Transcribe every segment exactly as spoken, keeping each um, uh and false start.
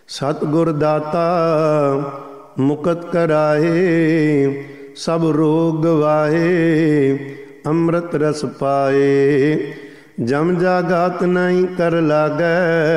सतगुर दाता मुकत कराए, सब रोग गवाए, अमृत रस पाए। जम जागात नहीं कर लागै,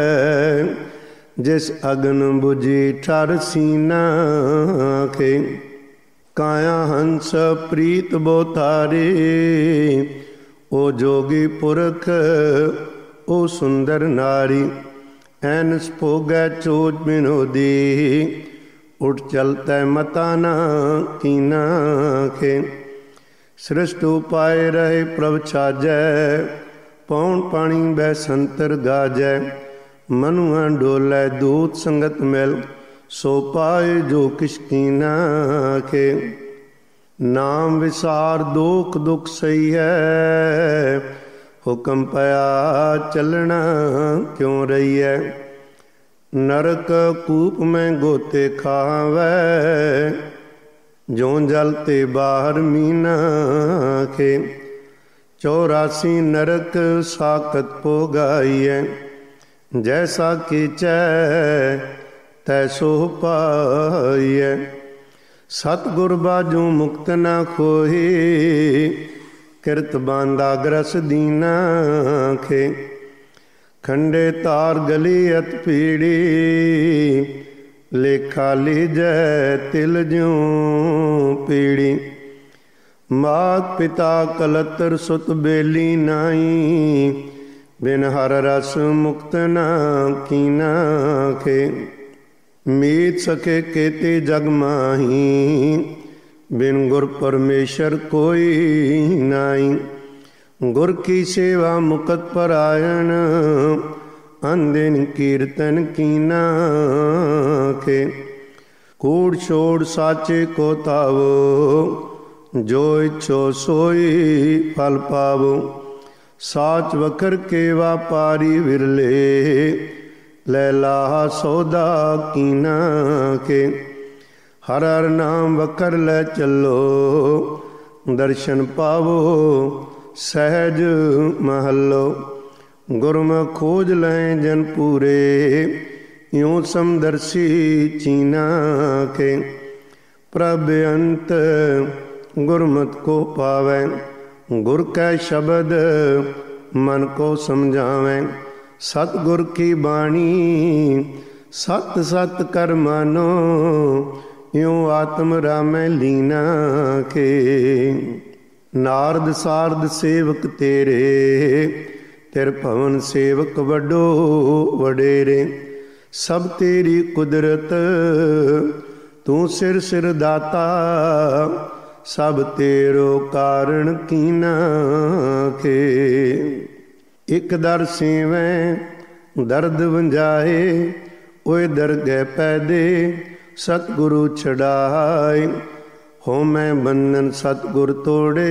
जिस अगन बुझी ठर सीना के। काया हंस प्रीत बोतारे, ओ जोगी पुरख ओ सुंदर नारी। ऐनस भोगै चोज बिनोदी, उठ चलतै मता ना कीना खे। सृष्ट उपाय रहे प्रभ छाजै, पौन पानी बह संतर गाजै। मनुआ डोलै दूत संगत मिल, सो पाए जो किश कीना खे। नाम विसार दोख दुख सही है, हुक्म पया चलना क्यों रही है। नरक कूप में गोते खावै, ज्यों जल ते बाहर मीना खे। चौरासी नरक साकत पोगाइए, जैसा कीचै तैसो पाइए। सतगुर बाजू मुक्त न खोही, किरत बांधा ग्रस दीना खे। खंडे तार गली अत पीड़ी, लेखा लीजै तिल ज्यों पीड़ी। मात पिता कलतर सुत बेली नाई, बिन हर रस मुक्त न कीना खे। मीत सके केते जग माही, बिन गुर परमेश्वर कोई नाई। गुर की सेवा मुकत परायण, अंदिन कीर्तन कीना खे। कूड़ छोड़ साचे को तावो, जो इच्छो सोई फल पावो। साच वखर के व्यापारी विरले, लैला सौदा कीना के। हर हर नाम वकर लै चलो, दर्शन पावो सहज महलो। गुरमुख खोज लें जन पूरे, यूं समदर्शी चीना के। प्रभ अंत गुरमत को पावै, गुर कै शब्द मन को समझावें। सतगुर की बाणी सत सत कर मानो, यूं आत्म रामै लीना के। नारद सारद सेवक तेरे, तिर भवन सेवक वडो वडेरे। सब तेरी कुदरत तू सिर सिर दाता, सब तेरो कारण कीना के। एक दर सेवैं दर्द वंजाए, ओए दरगह पैदे सतगुरु छड़ाए। हो मैं बंधन सतगुर तोड़े,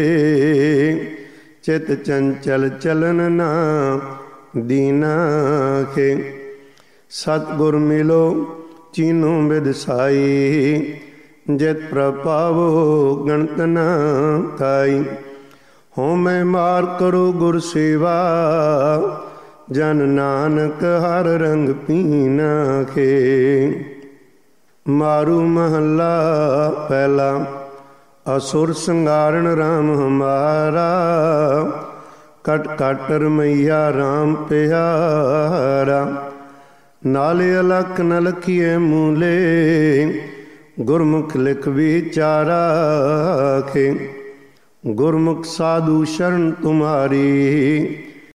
चित चंचल चलन ना दीना खे। सतगुर मिलो चीनो बिद साई, जित प्रपावो गणत ना काई। हो मैं मार करो गुर सेवा, जन नानक हर रंग पीना खे। मारू महला पहला, असुर संगारण राम हमारा। कट कट रमैया राम प्यारा। नाले अलख न लखिए मूले, गुरमुख लिख विचारा खे। गुरमुख साधु शरण तुम्हारी,